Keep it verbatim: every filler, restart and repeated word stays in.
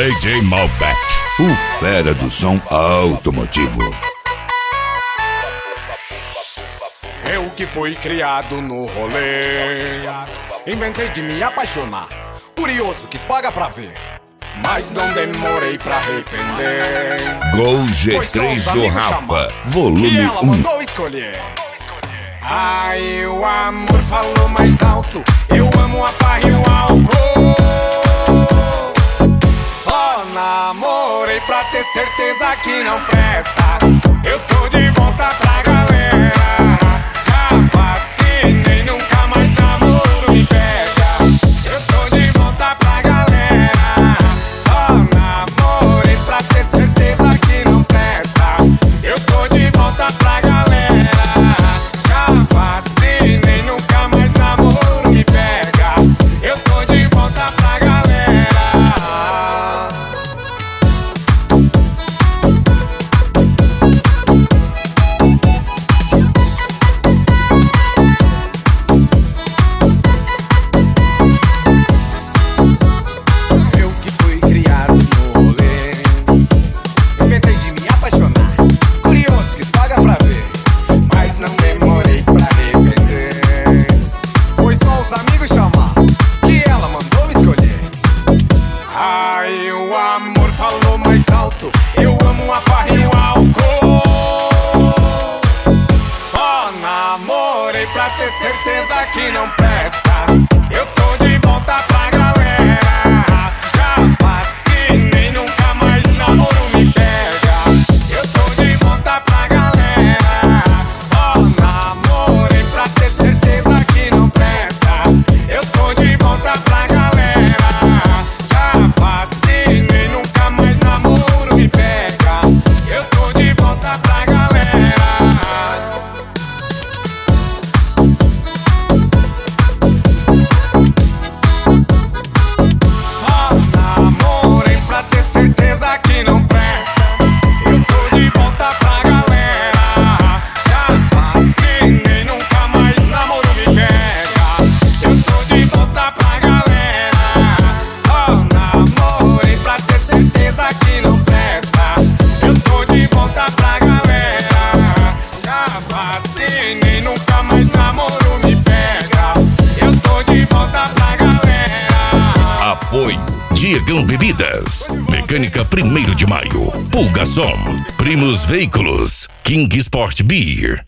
D J Malbec, o fera do som automotivo. Eu que fui criado no rolê, inventei de me apaixonar. Curioso, quis pagar pra ver, mas não demorei pra arrepender. Gol G três do Rafa, volume ela um. mandou escolher. Ai, o amor falou mais alto. Eu amo a farra e o álcool. Só namorei pra ter certeza que não presta. Eu tô de volta pra galera. Já vacinei, nunca mais namoro me pega. Eu tô de volta pra galera. Só namorei pra ter certeza que não presta. Eu tô de volta pra galera. Já vacinei, nunca mais namoro me pega. Eu tô de volta pra galera. Eu que fui criado no rolê, inventei de me apaixonar. Curioso, quis pagar pra ver, mas não demorei pra arrepender. Foi só os amigos chamar, que ela mandou escolher. Ai, o amor falou mais alto. Eu amo a farra e o álcool. Só namorei pra ter certeza que não presta. Eu tô de volta pra galera. Já vacinei, nunca mais namoro me pega. Eu tô de volta pra galera. Só namorei pra ter certeza que não presta. Eu tô de volta pra galera. Já vacinei, nunca mais namoro me pega. Eu tô de volta pra galera. Só namorei pra ter certeza que não presta. Eu tô de volta pra galera. Já vacinei, nunca mais namoro me pega. Eu tô de volta pra galera. Só namorei pra ter certeza que não presta. Eu tô de volta pra galera. Já vacinei, nunca mais namoro me pega. Eu tô de volta pra galera. Apoio Diegão Bebidas, Mecânica primeiro de Maio, Pulgasom, Primos Veículos, King Sport Beer.